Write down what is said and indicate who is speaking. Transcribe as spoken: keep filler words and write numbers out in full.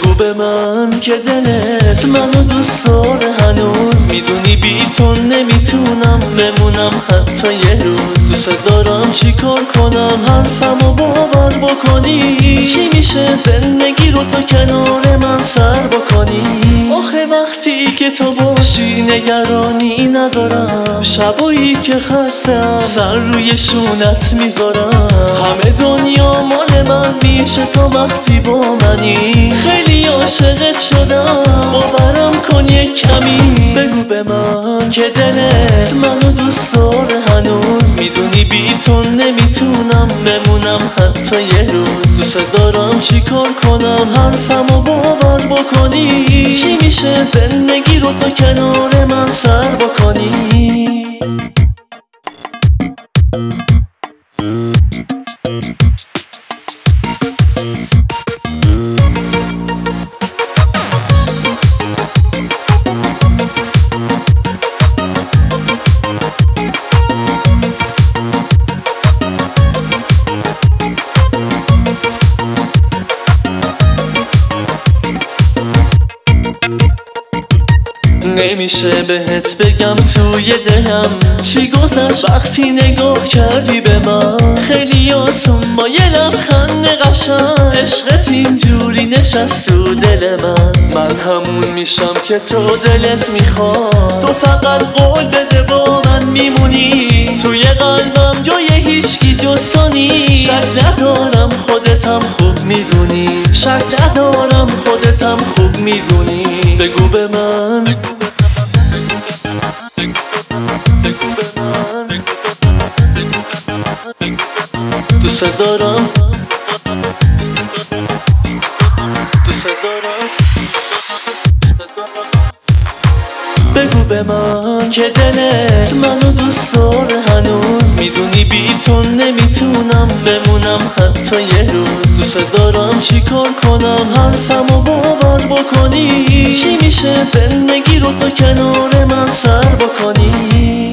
Speaker 1: بگو به من که دلت منو دوست داره هنوز. میدونی بی تو نمیتونم بمونم حتی یه روز. دوست دارم چی کار کنم حرفمو باور بکنی. چی میشه زندگی رو تو کنار من سر بکنی. آخه وقتی که تو باشی نگرانی ندارم. شبایی که خستم سر روی شونت میذارم. همه دنیا مال من میشه تا وقتی با منی. خیلی عاشقت شدم باورم کن یک کمی. بگو به من که دلت منو دوست داره هنوز. میدونی بی تو نمیتونم بمونم حتی یه روز. دوست دارم چی کار کنم حرفمو باور بکنی. چی میشه زندگی رو تا کنار من سر بکنی. نمیشه بهت بگم توی دلم چی گذشت وقتی نگاه کردی به من. خیلی آسون با یه لبخند قشنگ عشقت اینجوری نشست تو دل من. من همون میشم که تو دلت میخواد. تو فقط قول بده با من میمونی. توی قلبم جای هیچکی جز تو نیست. شک ندارم خودتم خوب میدونی. شک ندارم خودتم خوب میدونی. بگو به من بگو به من دوست دارم دوست دارم. بگو به من که دلت منو دوست داره هنوز. میدونی بی تو نمیتونم بمونم حتی یه روز. دوست دارم چی کار کنم حرفمو باور بکنی. چی میشه زندگی رو تا کنار من سر بکنی.